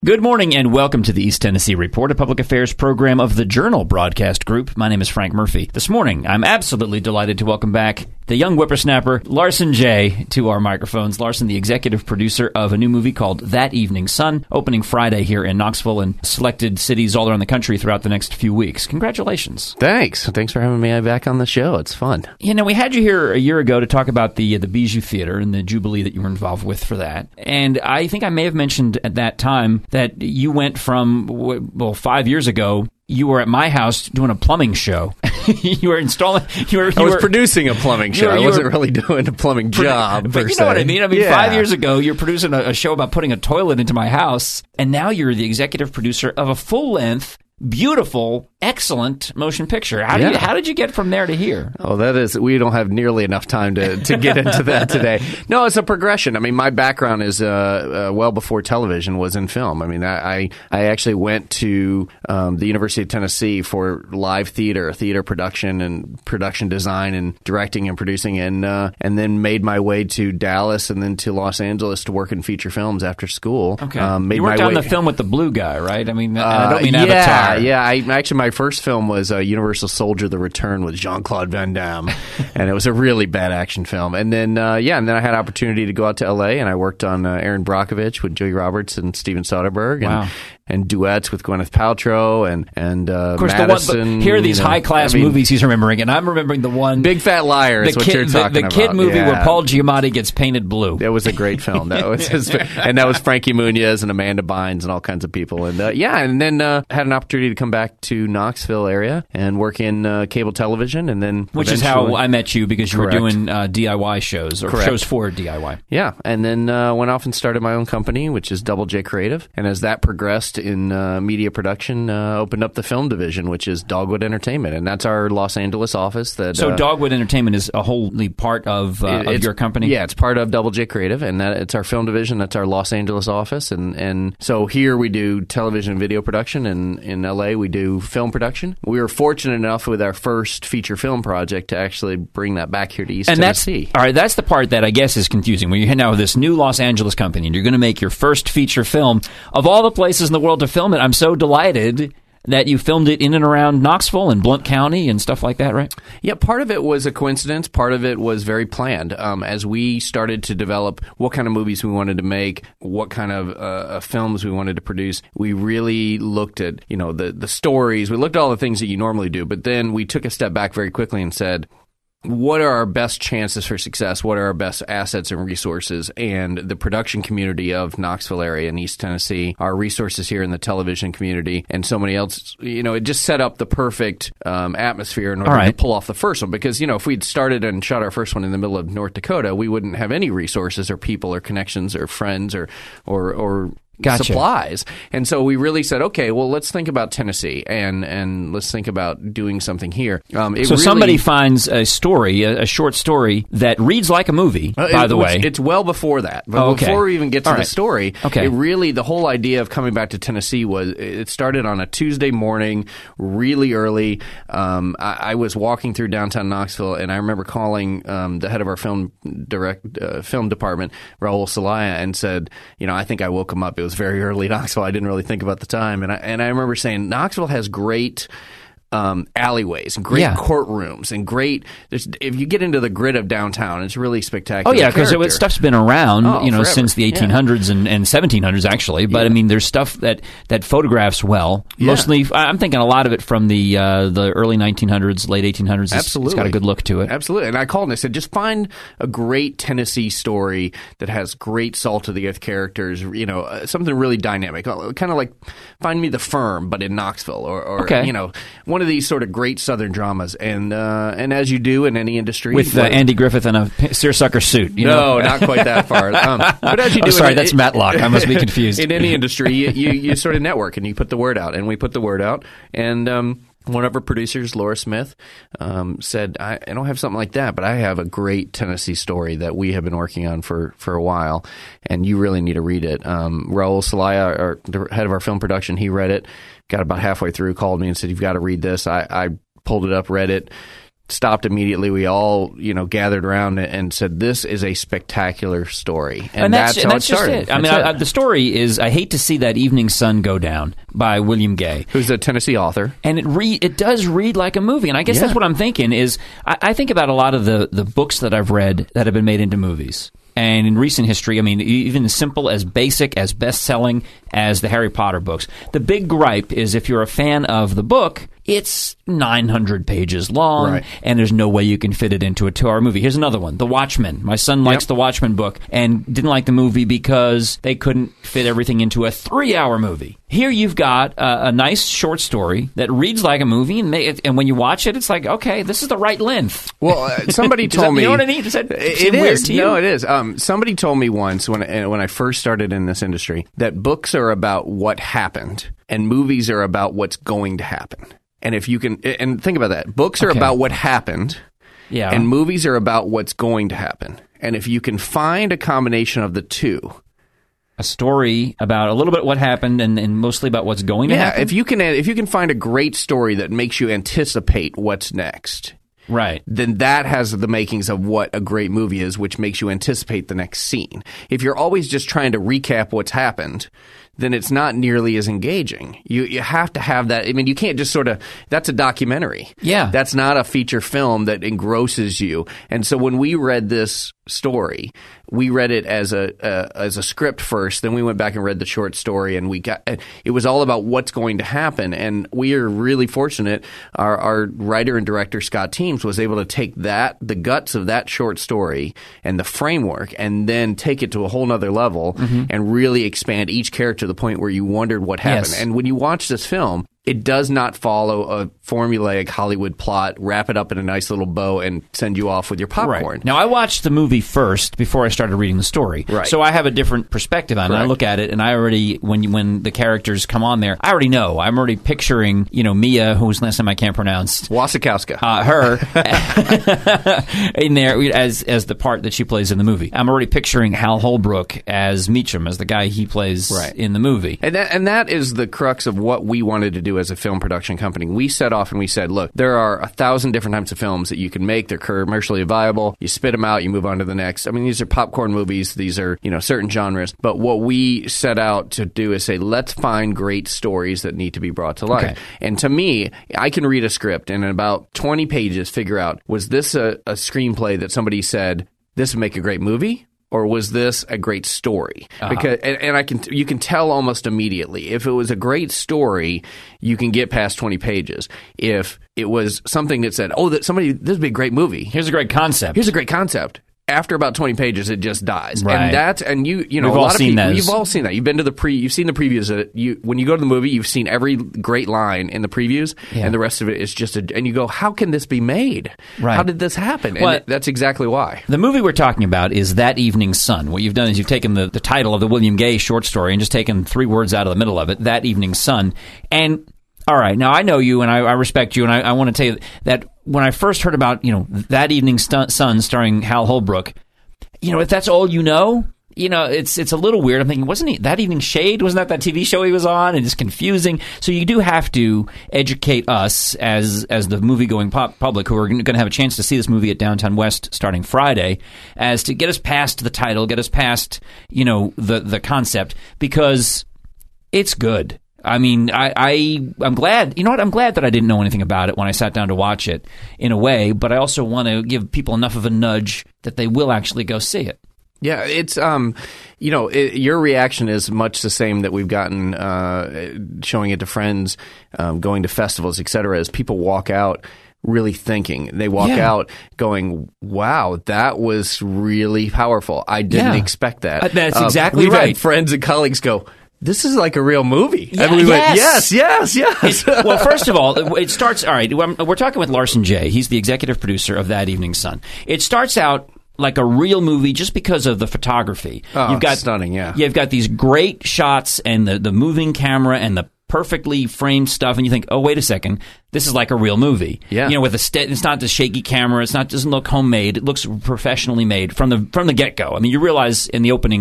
Good morning and welcome to the East Tennessee Report, a public affairs program of the Journal Broadcast Group. My name is Frank Murphy. This morning, I'm absolutely delighted to welcome back the young whippersnapper, Larson J., to our microphones. Larson, the executive producer of a new movie called That Evening Sun, opening Friday here in Knoxville and selected cities all around the country throughout the next few weeks. Congratulations. Thanks for having me back on the show. It's fun. You know, we had you here a year ago to talk about the Bijou Theater and the Jubilee that you were involved with for that. And I think I may have mentioned at that time that you went from, 5 years ago, you were at my house doing a plumbing show. You were installing. I was producing a plumbing show. I wasn't really doing a plumbing job. But you know what I mean? Yeah. 5 years ago, you're producing a show about putting a toilet into my house, and now you're the executive producer of a full-length, beautiful, excellent motion picture. How did you get from there to here? Oh, we don't have nearly enough time to get into that today. No, it's a progression. I mean, my background is well before television was in film. I mean, I actually went to the University of Tennessee for live theater production and production design and directing and producing, and then made my way to Dallas and then to Los Angeles to work in feature films after school. Okay, you worked on the film with the blue guy, right? I mean, I don't mean Avatar. Yeah. My first film was Universal Soldier: The Return with Jean-Claude Van Damme, and it was a really bad action film. And then I had opportunity to go out to L.A. and I worked on Aaron Brockovich with Joey Roberts and Steven Soderbergh, and duets with Gwyneth Paltrow and of course, Madison. Here are these high-class movies he's remembering, and I'm remembering the one... Big Fat Liar is what you're talking about. The kid movie where Paul Giamatti gets painted blue. It was a great film. That was and that was Frankie Muniz and Amanda Bynes and all kinds of people. And then had an opportunity to come back to Knoxville area and work in cable television, and then which is how I met you, because you were doing DIY shows, or shows for DIY. Yeah, and then went off and started my own company, which is Double J Creative, and as that progressed in media production, opened up the film division, which is Dogwood Entertainment, and that's our Los Angeles office. So Dogwood Entertainment is a wholly part of your company? Yeah, it's part of Double J Creative, and it's our film division. That's our Los Angeles office, and so here we do television and video production, and in LA we do film production. We were fortunate enough with our first feature film project to actually bring that back here to East Tennessee. That's the part that I guess is confusing. When you now have this new Los Angeles company and you're going to make your first feature film, of all the places in the world to film it, I'm so delighted that you filmed it in and around Knoxville and Blount County and stuff like that, right? Yeah, part of it was a coincidence. Part of it was very planned. As we started to develop what kind of movies we wanted to make, what kind of films we wanted to produce, we really looked at the stories. We looked at all the things that you normally do, but then we took a step back very quickly and said, what are our best chances for success? What are our best assets and resources? And the production community of Knoxville area and East Tennessee, our resources here in the television community, and so many else, it just set up the perfect atmosphere in order to pull off the first one. Because, if we'd started and shot our first one in the middle of North Dakota, we wouldn't have any resources or people or connections or friends or Gotcha. supplies. And so we really said, okay, well, let's think about Tennessee and let's think about doing something here. Somebody finds a story, a short story that reads like a movie, by the way. It's well before that. But before we even get to the story, the whole idea of coming back to Tennessee it started on a Tuesday morning, really early. I was walking through downtown Knoxville, and I remember calling the head of our film department, Raul Salaya, and said, I think I woke him up. It was very early in Knoxville. I didn't really think about the time. And I remember saying, Knoxville has great alleyways and great courtrooms and great. If you get into the grid of downtown, it's really spectacular. Oh yeah, because stuff's been around, since the 1800s and 1700s actually. But I mean, there's stuff that photographs well. Yeah. Mostly, I'm thinking a lot of it from the early 1900s, late 1800s. Absolutely, it's got a good look to it. Absolutely. And I called and I said, just find a great Tennessee story that has great salt of the earth characters. Something really dynamic, kind of like find me The Firm, but in Knoxville, or one of these sort of great Southern dramas, and as you do in any industry, with Andy Griffith in a seersucker suit. Not quite that far. But as you do, that's Matlock. I must be confused. In any industry, you sort of network and you put the word out, and we put the word out, and one of our producers, Laura Smith, said, I don't have something like that, but I have a great Tennessee story that we have been working on for a while, and you really need to read it. Raul Salaya, the head of our film production, he read it, got about halfway through, called me and said, you've got to read this. I pulled it up, read it, stopped immediately. We all, gathered around and said, "This is a spectacular story," and that's how it started. Just it. The story is, I hate to see that evening sun go down by William Gay, who's a Tennessee author, and it does read like a movie. And I guess that's what I'm thinking. Is I think about a lot of the books that I've read that have been made into movies. And in recent history, I mean, even as simple, as basic, as best-selling as the Harry Potter books. The big gripe is if you're a fan of the book, it's 900 pages long, and there's no way you can fit it into a 2-hour movie. Here's another one, The Watchmen. My son likes The Watchmen book and didn't like the movie because they couldn't fit everything into a 3-hour movie. Here you've got a nice short story that reads like a movie, and when you watch it, it's like, okay, this is the right length. Well, somebody told me... You know what I mean? It is. No, it is. Somebody told me once when I first started in this industry that books are about what happened and movies are about what's going to happen. And if you can, and think about that, books are about what happened, and movies are about what's going to happen. And if you can find a combination of the two, a story about a little bit what happened and mostly about what's going to happen. If you can find a great story that makes you anticipate what's next. Right. Then that has the makings of what a great movie is, which makes you anticipate the next scene. If you're always just trying to recap what's happened, then it's not nearly as engaging. You have to have that. I mean, you can't just that's a documentary. Yeah. That's not a feature film that engrosses you. And so when we read this story, we read it as a script first, then we went back and read the short story, and it was all about what's going to happen. And we are really fortunate. Our writer and director, Scott Teems, was able to take the guts of that short story and the framework, and then take it to a whole nother level and really expand each character to the point where you wondered what happened. Yes. And when you watch this film, it does not follow a formulaic Hollywood plot, wrap it up in a nice little bow, and send you off with your popcorn. Right. Now, I watched the movie first before I started reading the story. Right. So I have a different perspective on it. I look at it, and I already, when the characters come on there, I already know. I'm already picturing, Mia, whose last name I can't pronounce. Wasikowska. Her in there as the part that she plays in the movie. I'm already picturing Hal Holbrook as Meacham, as the guy he plays in the movie. And that is the crux of what we wanted to do as a film production company. We set off and we said, look, there are 1,000 different types of films that you can make. They're commercially viable. You spit them out, you move on to the next. I mean, these are popcorn movies. These are, certain genres. But what we set out to do is say, let's find great stories that need to be brought to life. Okay. And to me, I can read a script and in about 20 pages figure out, was this a screenplay that somebody said, this would make a great movie? Or was this a great story? Because you can tell almost immediately. If it was a great story, you can get past 20 pages. If it was something that said, this would be a great movie. Here's a great concept. After about 20 pages, it just dies. Right. And We've a all lot of seen people, those. you've all seen that. You've been to you've seen the previews. When you go to the movie, you've seen every great line in the previews, and the rest of it is just and you go, how can this be made? Right. How did this happen? Well, and that's exactly why. The movie we're talking about is That Evening Sun. What you've done is you've taken the title of the William Gay short story and just taken 3 words out of the middle of it, That Evening Sun. And all right, now I know you and I respect you, and I want to tell you that when I first heard about That Evening Sun starring Hal Holbrook, if that's all it's a little weird. I'm thinking, wasn't he That Evening Shade? Wasn't that TV show he was on? And it's confusing. So you do have to educate us as the movie-going public who are going to have a chance to see this movie at Downtown West starting Friday, as to get us past the title, get us past the concept, because it's good. I mean, I'm glad. You know what? I'm glad that I didn't know anything about it when I sat down to watch it, in a way. But I also want to give people enough of a nudge that they will actually go see it. Yeah, it's your reaction is much the same that we've gotten showing it to friends, going to festivals, etc. As people walk out really thinking, they walk out going, "Wow, that was really powerful. I didn't expect that." That's exactly we've right. Had friends and colleagues go, "This is like a real movie." Yeah, and we went, yes. yes. Well, first of all, it starts, all right, we're talking with Larson J. He's the executive producer of That Evening Sun. It starts out like a real movie just because of the photography. Oh, you've got stunning, yeah. You've got these great shots and the moving camera and the perfectly framed stuff, and you think, oh, wait a second, this is like a real movie. Yeah. With it's not the shaky camera, doesn't look homemade, it looks professionally made from the get-go. I mean, you realize in the opening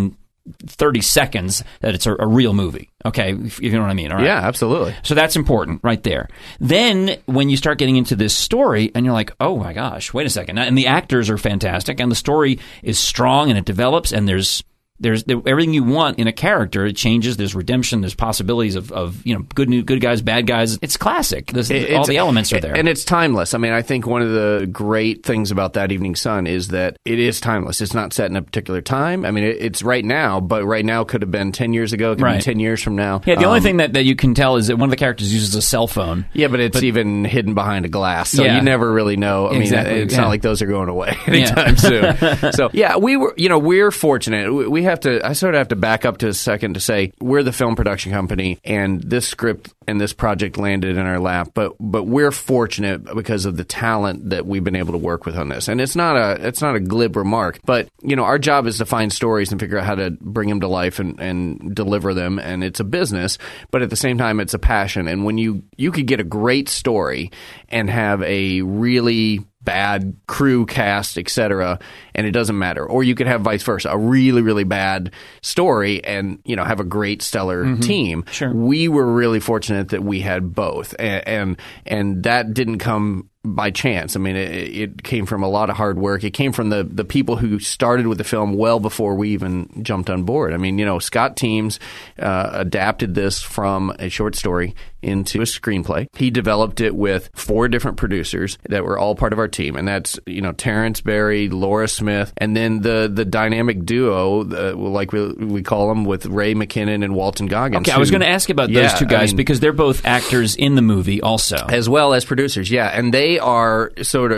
30 seconds that it's a real movie. Okay, if you know what I mean. All right. Yeah, absolutely. So that's important right there. Then when you start getting into this story and you're like, oh my gosh, wait a second. And the actors are fantastic and the story is strong and it develops and there's everything you want in a character. It changes. There's redemption. There's possibilities of good guys, bad guys. It's classic. All the elements are there, and it's timeless. I mean, I think one of the great things about That Evening Sun is that it is timeless. It's not set in a particular time. I mean, it's right now, but right now could have been 10 years ago. It could be 10 years from now. Yeah. The only thing that you can tell is that one of the characters uses a cell phone. Yeah, but it's even hidden behind a glass, so you never really know. I mean, it's not like those are going away anytime soon. So yeah, we're fortunate. We have to. I sort of have to back up to a second to say we're the film production company, and this script and this project landed in our lap. But we're fortunate because of the talent that we've been able to work with on this. And it's not a glib remark, but our job is to find stories and figure out how to bring them to life and deliver them. And it's a business, but at the same time, it's a passion. And when you could get a great story and have a really bad crew, cast, etc., and it doesn't matter. Or you could have vice versa, a really, really bad story and, have a great stellar team. Sure. We were really fortunate that we had both. And that didn't come by chance. I mean, it came from a lot of hard work. It came from the people who started with the film well before we even jumped on board. I mean, Scott Teems adapted this from a short story into a screenplay. He developed it with 4 different producers that were all part of our team, and that's Terrence Berry, Laura Smith, and then the dynamic duo, like we call them, with Ray McKinnon and Walton Goggins. Okay, I was going to ask about those two guys because they're both actors in the movie also. As well as producers, yeah. And they are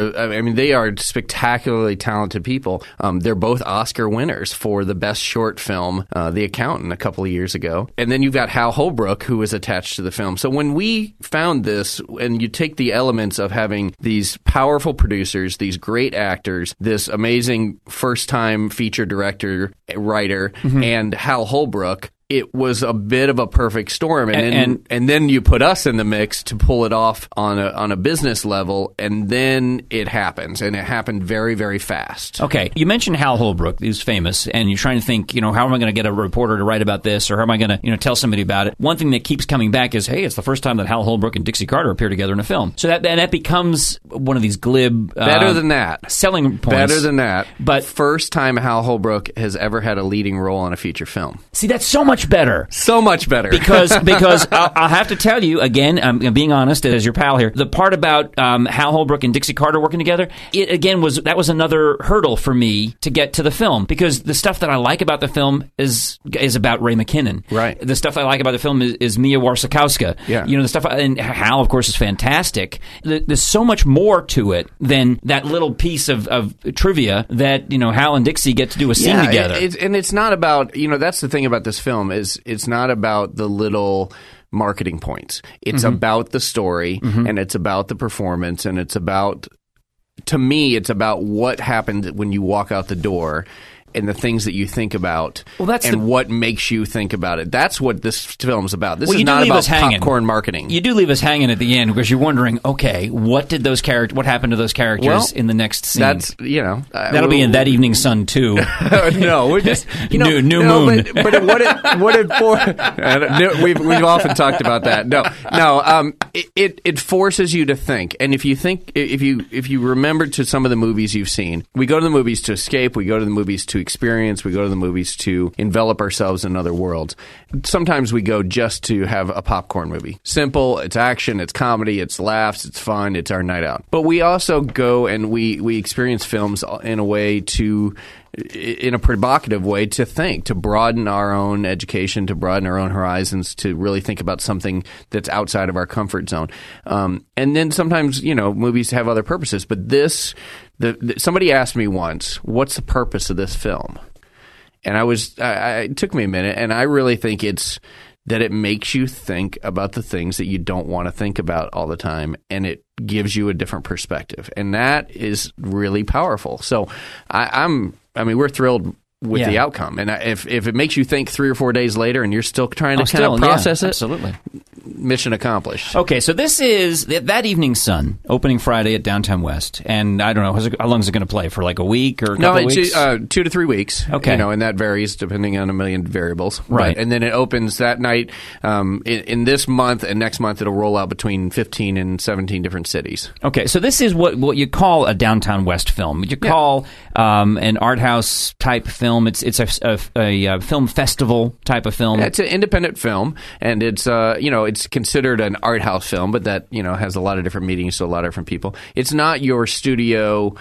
they are spectacularly talented people. They're both Oscar winners for the best short film, The Accountant, a couple of years ago. And then you've got Hal Holbrook, who was attached to the film. So when we found this, and you take the elements of having these powerful producers, these great actors, this amazing first-time feature director, writer, and Hal Holbrook, it was a bit of a perfect storm, and then you put us in the mix to pull it off on a business level, and then it happens, and it happened very, very fast. Okay, you mentioned Hal Holbrook, who's famous, and you're trying to think, how am I going to get a reporter to write about this, or how am I going to, tell somebody about it? One thing that keeps coming back is, hey, it's the first time that Hal Holbrook and Dixie Carter appear together in a film. So that becomes one of these glib, better than that, selling points. Better than that, but first time Hal Holbrook has ever had a leading role in a feature film. See, that's so much better. So much better. because I'll have to tell you, again, I'm being honest as your pal here, the part about Hal Holbrook and Dixie Carter working together, that was another hurdle for me to get to the film, because the stuff that I like about the film is about Ray McKinnon. Right. The stuff I like about the film is Mia Wasikowska. Yeah. The stuff, and Hal, of course, is fantastic. There's so much more to it than that little piece of trivia that, Hal and Dixie get to do a scene together. And it's not about, that's the thing about this film is it's not about the little marketing points. It's about the story, and it's about the performance, and it's about, to me, it's about what happened when you walk out the door and the things that you think about, what makes you think about it. That's what this film's about. This is not about popcorn marketing. You do leave us hanging at the end because you're wondering, okay, what happened to those characters in the next scene? That's, that'll be in That Evening Sun too. No, we're just, new moon. But we've often talked about that. No, it forces you to think. And if you remember to some of the movies you've seen, we go to the movies to escape, we go to the movies to experience, we go to the movies to envelop ourselves in other worlds. Sometimes we go just to have a popcorn movie. Simple, it's action, it's comedy, it's laughs, it's fun, it's our night out. But we also go and we experience films in a provocative way to think, to broaden our own education, to broaden our own horizons, to really think about something that's outside of our comfort zone. And then sometimes, movies have other purposes. But somebody asked me once, what's the purpose of this film? And it took me a minute, and I really think it's that it makes you think about the things that you don't want to think about all the time, and it gives you a different perspective. And that is really powerful. So we're thrilled with the outcome. And if it makes you think 3 or 4 days later and you're still trying to kind of process it, absolutely. mission accomplished. Okay, so this is That Evening Sun, opening Friday at Downtown West. And I don't know, how long is it going to play? For like a week or a couple of weeks? 2 to 3 weeks. Okay. And that varies depending on a million variables. Right. And then it opens that night. In this month and next month, it'll roll out between 15 and 17 different cities. Okay, so this is what you call a Downtown West film. You call an art house type film. It's a film festival type of film. Yeah, it's an independent film, and it's it's considered an art house film, but that has a lot of different meanings to a lot of different people. It's not your studio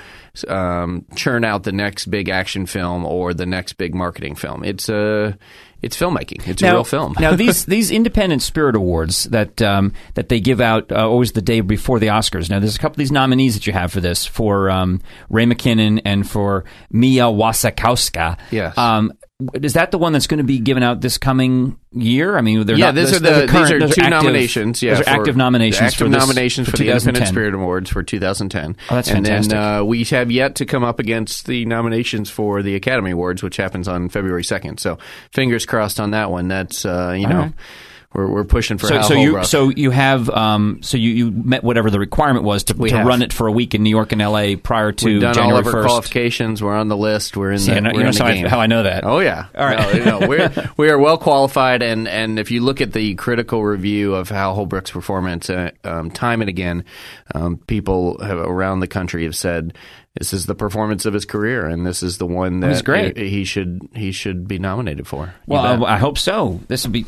churn out the next big action film or the next big marketing film. It's filmmaking. It's a real film. Now these Independent Spirit Awards that they give out always the day before the Oscars. Now there's a couple of these nominees that you have for this, for Ray McKinnon and for Mia Wasikowska. Yes. Is that the one that's going to be given out this coming year? I mean, these are two nominations. Yeah, those are active nominations for the Independent Spirit Awards for 2010. Oh, that's fantastic. And then we have yet to come up against the nominations for the Academy Awards, which happens on February 2nd. So fingers crossed on that one. That's right. We're pushing for Hal Holbrook. So you have you met whatever the requirement was to run it for a week in New York and L.A. prior to We've done January all of our 1st. Qualifications. We're on the list. We're in the game. How I know that? Oh yeah. All right. No, we are well qualified, and if you look at the critical review of Hal Holbrook's performance, time and again, people around the country have said this is the performance of his career, and this is the one that great. He should be nominated for. Well, I hope so. This will be.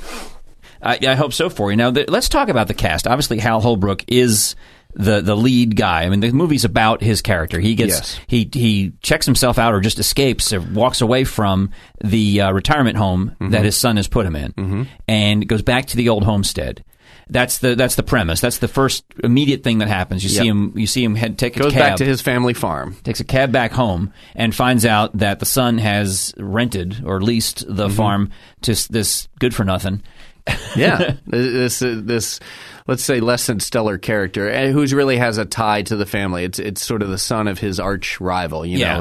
I hope so for you. Now, let's talk about the cast. Obviously, Hal Holbrook is the lead guy. I mean, the movie's about his character. He gets he checks himself out or just escapes or walks away from the retirement home that his son has put him in, and goes back to the old homestead. That's the premise. That's the first immediate thing that happens. You see him take a cab. Goes back to his family farm. Takes a cab back home and finds out that the son has rented or leased the farm to this good for nothing. Yeah, this let's say less than stellar character who really has a tie to the family. It's sort of the son of his arch rival, know,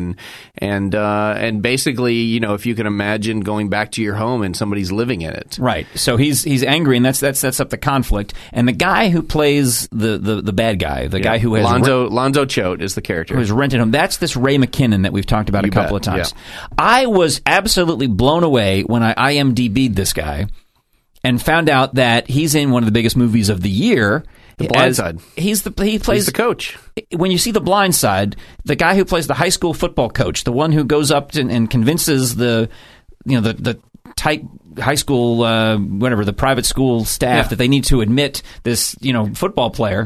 and basically, if you can imagine going back to your home and somebody's living in it, right? So he's angry, and that sets up the conflict. And the guy who plays the bad guy, the guy who has Lonzo Choate is the character who has rented him. That's this Ray McKinnon that we've talked about a couple of times. Yeah. I was absolutely blown away when I IMDb'd this guy and found out that he's in one of the biggest movies of the year. The Blind Side. He's the coach. When you see The Blind Side, the guy who plays the high school football coach, the one who goes up and convinces the tight high school, the private school staff that they need to admit this, football player.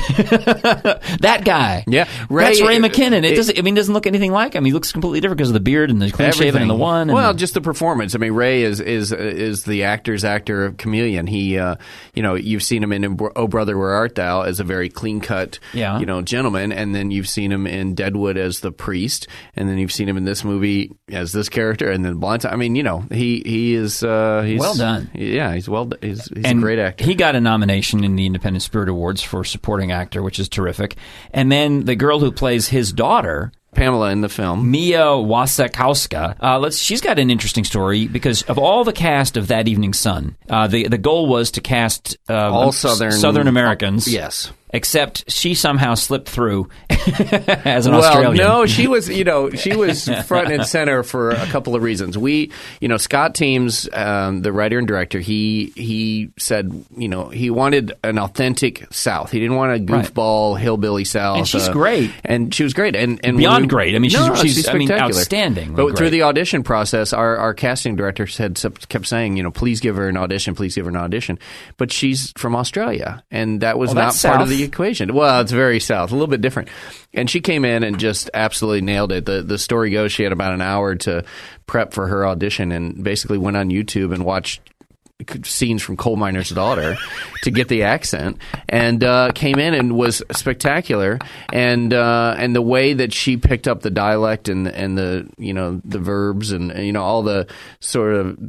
That guy. Yeah. That's Ray McKinnon. It doesn't look anything like him. He looks completely different because of the beard and the clean shaven and the one. Well, just the performance. I mean, Ray is the actor's actor chameleon. He, you've seen him in Oh Brother, Where Art Thou as a very clean cut, gentleman, and then you've seen him in Deadwood as the priest, and then you've seen him in this movie as this character, and then Blind Side. I mean, he is. He's well done. Yeah, he's a great actor. He got a nomination in the Independent Spirit Awards for supporting actor, which is terrific. And then the girl who plays his daughter, Pamela in the film, Mia Wasikowska. She's got an interesting story because of all the cast of That Evening Sun, the goal was to cast all Southern Americans. Yes. Except she somehow slipped through as an Australian. No, she was front and center for a couple of reasons. Scott Teems, the writer and director, he said, he wanted an authentic South. He didn't want a goofball hillbilly South. And she's great. And she was great. And beyond great. I mean, she's spectacular. Outstanding. But through the audition process, our casting director kept saying, please give her an audition, please give her an audition. But she's from Australia, and that was not part of the equation. Well, it's very South, a little bit different. And she came in and just absolutely nailed it. The story goes she had about an hour to prep for her audition and basically went on YouTube and watched scenes from Coal Miner's Daughter to get the accent, and came in and was spectacular. And the way that she picked up the dialect and the the verbs and all the sort of the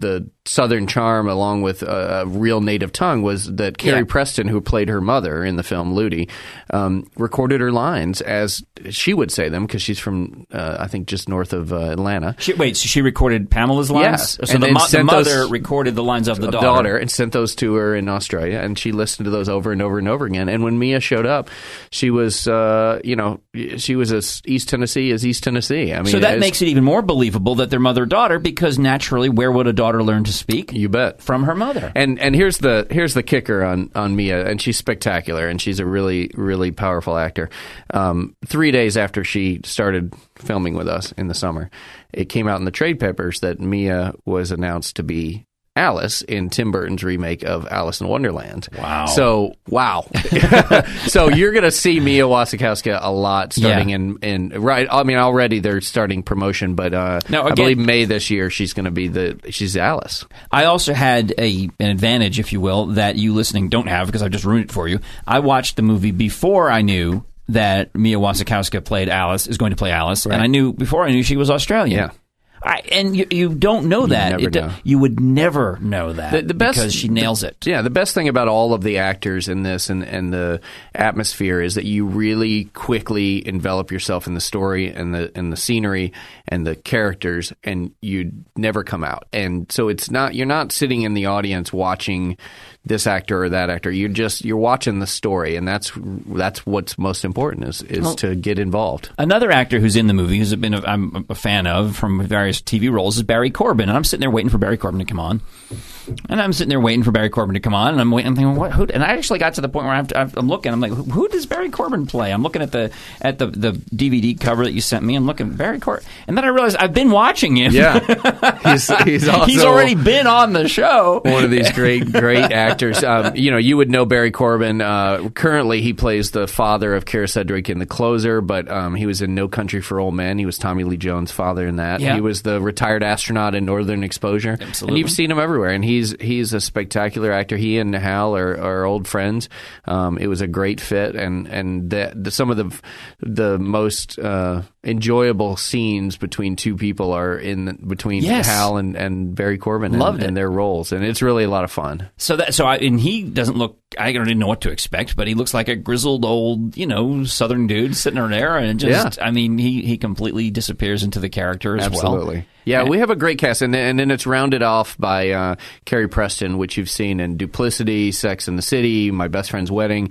Southern charm, along with a real native tongue, was that Carrie Preston, who played her mother in the film Ludi, recorded her lines as she would say them, because she's from, I think, just north of Atlanta. So she recorded Pamela's lines? Yes. So the mother recorded the lines of the daughter. And sent those to her in Australia, and she listened to those over and over and over again. And when Mia showed up, she was, she was as East Tennessee as East Tennessee. I mean, so that makes it even more believable that they're mother-daughter, because naturally, where would a daughter learn to speak? You bet. From her mother. And here's the kicker on Mia, and she's spectacular, and she's a really, really powerful actor. 3 days after she started filming with us in the summer, it came out in the trade papers that Mia was announced to be Alice in Tim Burton's remake of Alice in Wonderland. Wow. So you're going to see Mia Wasikowska a lot starting in right. I mean, already they're starting promotion, but now, again, I believe May this year she's going to be she's Alice. I also had an advantage, if you will, that you listening don't have, because I just ruined it for you. I watched the movie before I knew that Mia Wasikowska is going to play Alice, right. And before I knew she was Australian. Yeah. And you don't know that. You would never know that because she nails it. Yeah, the best thing about all of the actors in this and the atmosphere is that you really quickly envelop yourself in the story and the scenery and the characters, and you never come out. And so you're not sitting in the audience watching this actor or that actor. You're watching the story, and that's what's most important is to get involved. Another actor who's in the movie, I'm a fan of from various TV roles, is Barry Corbin, and I'm sitting there waiting for Barry Corbin to come on. And I'm sitting there waiting for Barry Corbin to come on, and I'm thinking, who? And I actually got to the point where I'm looking. I'm like, who does Barry Corbin play? I'm looking at the DVD cover that you sent me. I'm looking at Barry Corbin, and then I realized I've been watching him. Yeah, he's also he's already been on the show. One of these great actors. You would know Barry Corbin. Currently, he plays the father of Kara Sedgwick in The Closer, but he was in No Country for Old Men. He was Tommy Lee Jones' father in that. Yeah. He was the retired astronaut in Northern Exposure. Absolutely. And you've seen him everywhere, and he's a spectacular actor. He and Hal are old friends. It was a great fit, and some of the most enjoyable scenes between two people are between Hal and Barry Corbin and their roles, and it's really a lot of fun. And he doesn't look. I don't even know what to expect, but he looks like a grizzled old, Southern dude sitting there, and I mean, he completely disappears into the character as well. Absolutely. Yeah, we have a great cast, and then it's rounded off by Carrie Preston, which you've seen in Duplicity, Sex and the City, My Best Friend's Wedding,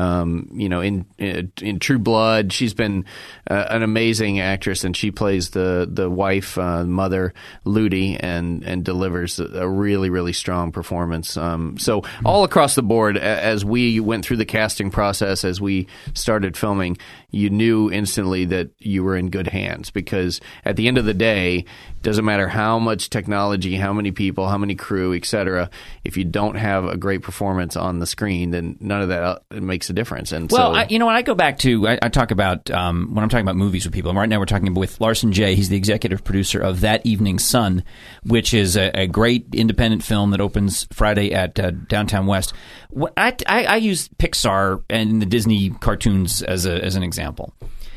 in True Blood. She's been an amazing actress, and she plays the wife, mother, Ludi, and delivers a really, really strong performance. So all across the board, as we went through the casting process, as we started filming, you knew instantly that you were in good hands, because at the end of the day, doesn't matter how much technology, how many people, how many crew, etc. If you don't have a great performance on the screen, then none of that makes a difference. And when I go back to, I talk about when I'm talking about movies with people. And right now we're talking with Larson J. He's the executive producer of That Evening Sun, which is a great independent film that opens Friday at Downtown West. I use Pixar and the Disney cartoons as an example.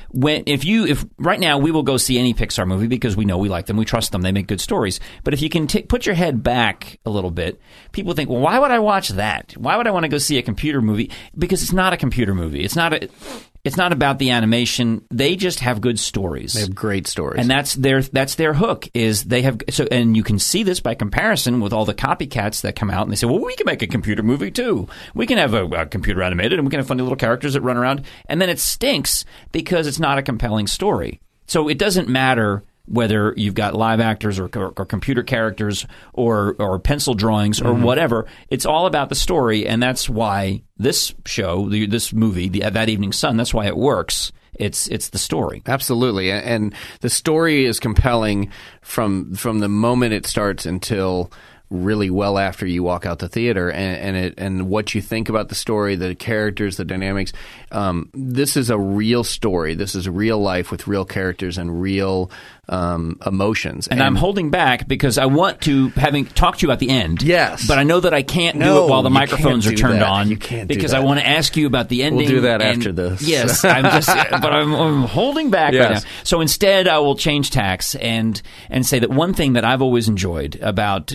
If right now we will go see any Pixar movie because we know we like them, we trust them, they make good stories. But if you can put your head back a little bit, people think, well, why would I watch that? Why would I want to go see a computer movie? Because it's not a computer movie. It's not about the animation. They just have good stories. They have great stories, and that's their hook. Is they have so, and you can see this by comparison with all the copycats that come out and they say, well, we can make a computer movie too. We can have a computer animated, and we can have funny little characters that run around, and then it stinks because it's not a compelling story. So it doesn't matter whether you've got live actors or computer characters or pencil drawings or whatever. It's all about the story, and that's why this show, this movie, That Evening Sun, that's why it works. It's the story. Absolutely. And the story is compelling from the moment it starts until really well after you walk out the theater, and what you think about the story, the characters, the dynamics. This is a real story. This is real life with real characters and real emotions. And I'm holding back because I want to talk to you at the end. Yes. But I know that I can't do it while the microphones are turned on. You can't do because that. I want to ask you about the ending. We'll do that after this. Yes. But I'm holding back right now. So instead I will change tacks and say that one thing that I've always enjoyed about movies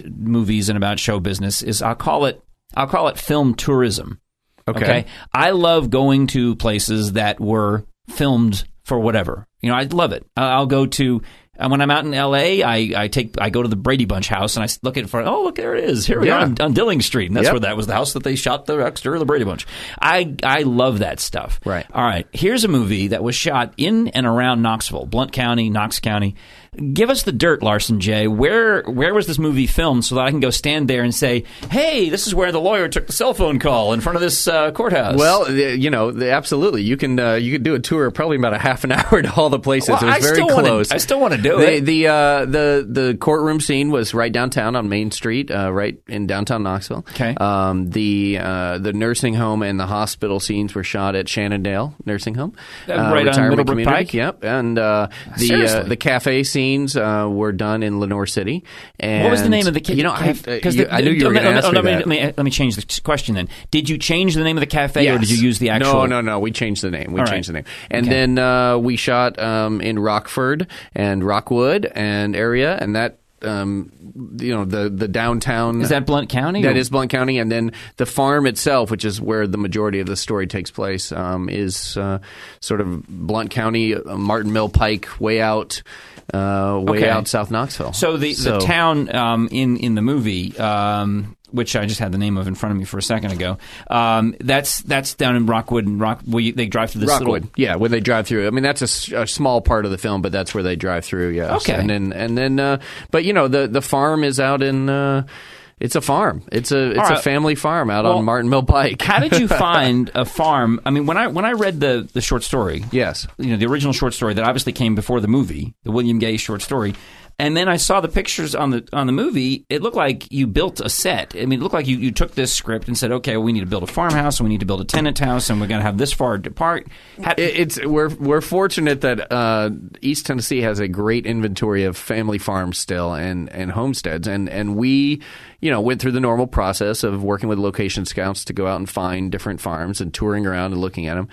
movies and about show business is I'll call it film tourism. Okay. I love going to places that were filmed for whatever. I love it. I'll go to when I'm out in L.A., I go to the Brady Bunch house and I look at it for, look, there it is. Here we are on Dilling Street. And that's where that was the house that they shot the extra of the Brady Bunch. I love that stuff. Right. All right. Here's a movie that was shot in and around Knoxville, Blount County, Knox County. Give us the dirt, Larson J. Where was this movie filmed so that I can go stand there and say, hey, this is where the lawyer took the cell phone call in front of this courthouse? Well, absolutely. You can do a tour probably about a half an hour to all the places. Well, it was very close. I still want to do it. The courtroom scene was right downtown on Main Street, right in downtown Knoxville. Okay. The nursing home and the hospital scenes were shot at Shannondale Nursing Home. Right on Middlebrook community. Pike? Yep. And the cafe scenes were done in Lenore City. And what was the name of the cafe? I knew you were going to ask me that. Let me change the question then. Did you change the name of the cafe, or did you use the actual? No. We changed the name. And then we shot in Rockford and Rockwood and area, and that. The downtown. Is that Blount County? That is Blount County, and then the farm itself, which is where the majority of the story takes place, is sort of Blount County, Martin Mill Pike, way out South Knoxville. So the town in the movie. Which I just had the name of in front of me for a second ago. That's down in Rockwood and they drive through this Rockwood. Yeah, when they drive through. I mean, that's a small part of the film, but that's where they drive through. Yeah. Okay. And then, but the farm is out in. It's a farm. It's a family farm out on Martin Mill Pike. How did you find a farm? I mean, when I read the short story, yes, the original short story that obviously came before the movie, the William Gay short story. And then I saw the pictures on the movie. It looked like you built a set. I mean, it looked like you took this script and said, okay, well, we need to build a farmhouse, and we need to build a tenant house, and we're going to have this far apart. We're fortunate that East Tennessee has a great inventory of family farms still and homesteads, and we went through the normal process of working with location scouts to go out and find different farms and touring around and looking at them,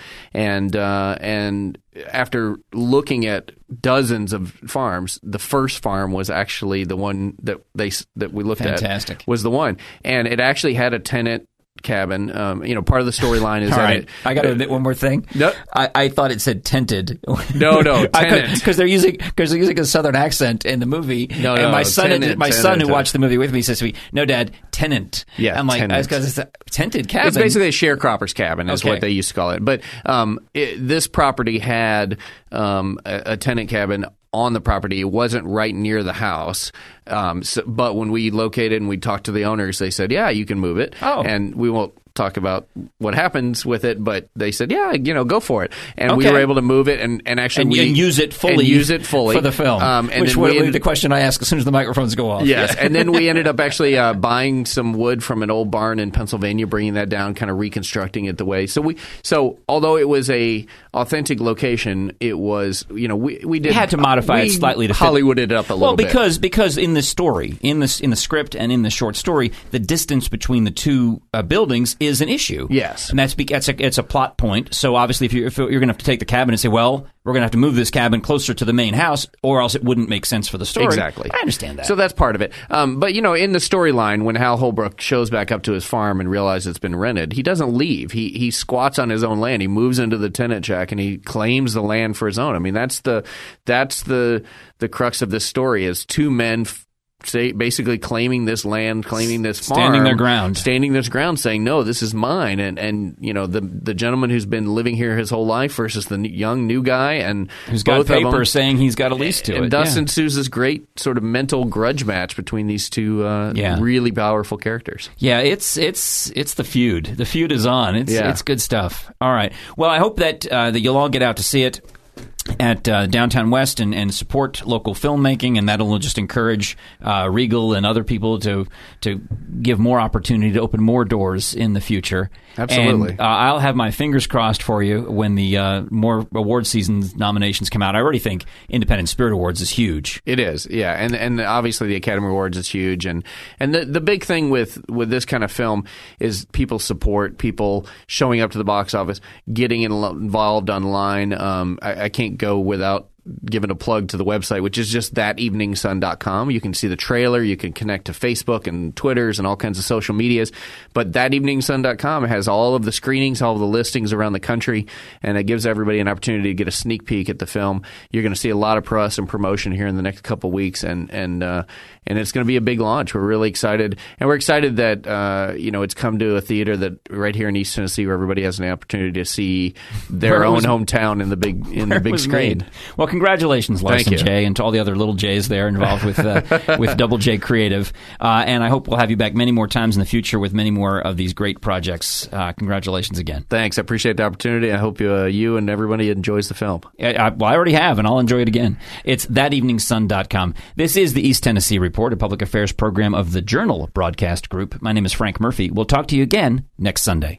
and after looking at dozens of farms, the first farm was actually the one that we looked Fantastic. at was the one, and it actually had a tenant cabin. Part of the storyline is I got to admit one more thing. No, I thought it said tented. No, tenant. Because they're using a southern accent in the movie. No, and my son who watched the movie with me says to me, "No, Dad, tenant." Yeah, I'm like, tenant. because it's a tented cabin. It's basically a sharecropper's cabin, is what they used to call it. But this property had a tenant cabin on the property. It wasn't right near the house. But when we located and we talked to the owners, they said, yeah, you can move it. Oh. And we won't talk about what happens with it, but they said, yeah, go for it. And we were able to move it and actually use it fully for the film. Which would be the question I ask as soon as the microphones go off. Yes. And then we ended up actually buying some wood from an old barn in Pennsylvania, bringing that down, kind of reconstructing it the way. So although it was a authentic location, it was, we did had to modify it slightly to Hollywood it up a little bit. Well, because in the story, in the script and in the short story, the distance between the two buildings is an issue. Yes. And it's a plot point. So obviously if you're going to have to take the cabin and say, well, we're going to have to move this cabin closer to the main house, or else it wouldn't make sense for the story. Exactly. I understand that. So that's part of it. But, in the storyline, when Hal Holbrook shows back up to his farm and realizes it's been rented, he doesn't leave. He squats on his own land. He moves into the tenant shack and he claims the land for his own. I mean, that's the crux of this story is two men basically claiming this land, claiming this farm. Standing their ground, saying, no, this is mine. And the gentleman who's been living here his whole life versus the young new guy. And who's got paper saying he's got a lease to it. And thus ensues this great sort of mental grudge match between these two really powerful characters. Yeah, it's the feud. The feud is on. It's good stuff. All right. Well, I hope that you'll all get out to see it at Downtown West and support local filmmaking, and that'll just encourage Regal and other people to give more opportunity to open more doors in the future. Absolutely. And I'll have my fingers crossed for you when the more award season nominations come out. I already think Independent Spirit Awards is huge. It is, yeah, and obviously the Academy Awards is huge, and the big thing with this kind of film is people support, people showing up to the box office, getting involved online. I can't go without giving a plug to the website, which is just ThatEveningSun.com. You can see the trailer. You can connect to Facebook and Twitters and all kinds of social medias. But ThatEveningSun.com has all of the screenings, all of the listings around the country, and it gives everybody an opportunity to get a sneak peek at the film. You're going to see a lot of press and promotion here in the next couple weeks, and it's going to be a big launch. We're really excited, and we're excited that it's come to a theater that right here in East Tennessee, where everybody has an opportunity to see their own hometown in the big screen. Well, congratulations, Larson J, and to all the other little J's there involved with Double J Creative. And I hope we'll have you back many more times in the future with many more of these great projects. Congratulations again. Thanks. I appreciate the opportunity. I hope you and everybody enjoys the film. I already have, and I'll enjoy it again. It's ThatEveningSun.com. This is the East Tennessee Report, a public affairs program of the Journal Broadcast Group. My name is Frank Murphy. We'll talk to you again next Sunday.